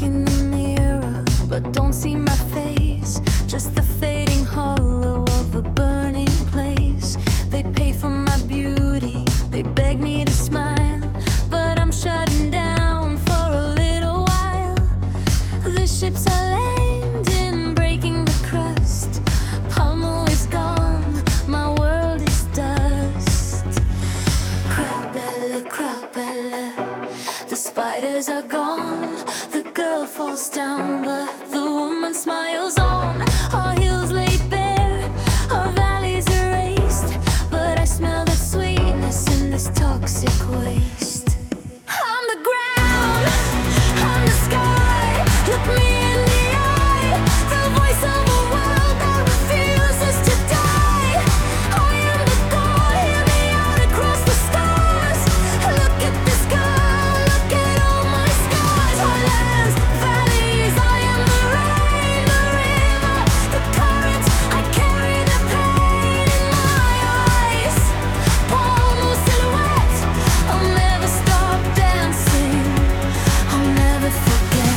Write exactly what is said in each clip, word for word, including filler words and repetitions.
in the mirror, but don't see my face, just the fading hollow of a burning place. They pay for my beauty, they beg me to smile, but I'm shutting down for a little while. The ships are landing, breaking the crust. Pommel is gone, my world is dust. Crabella, crabella, the spiders are gone. The girl falls down, but the woman smiles on. Our hills laid bare, our valleys erased, but I smell the sweetness in this toxic waste. I'm the ground, I'm the sky. Look me in the eye, the voice of a world that refuses to die. I am the God, hear me out across the stars. Look at the sky, look at all my scars. Highlands, valleys, I am the rain, the river, the current. I carry the pain in my eyes. Pommel silhouette, I'll never stop dancing, I'll never forget.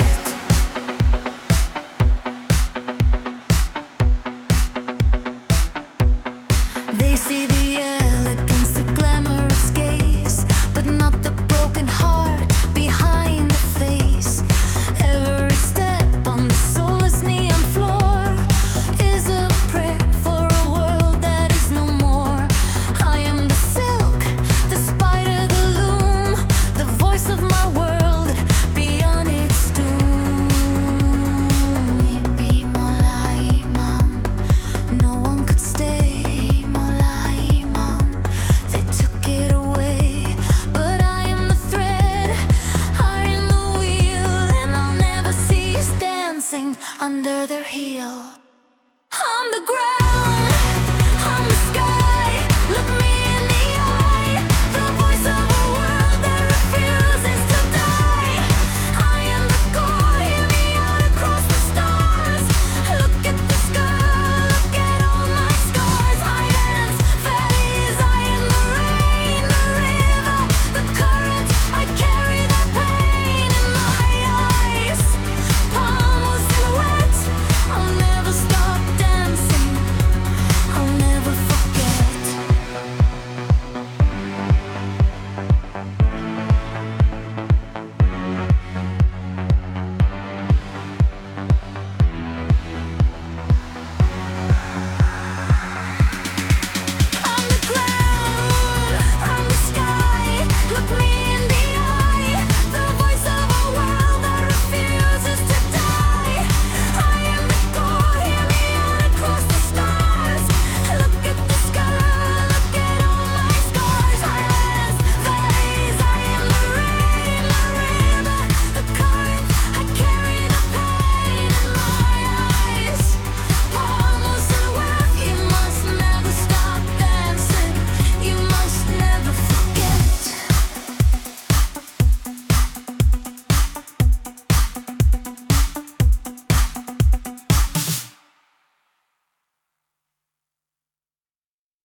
They see the elegance, the glamorous gaze, but not the broken heart behind the face. Every step on the soulless neon floor is a prayer for a world that is no more. I am the silk, the spider, the loom, the voice of my world beyond its doom. Mola Imam, no one could stay. Mola Imam, they took it away, but I am the thread, I am the wheel, and I'll never cease dancing under their heel. I'm the ground.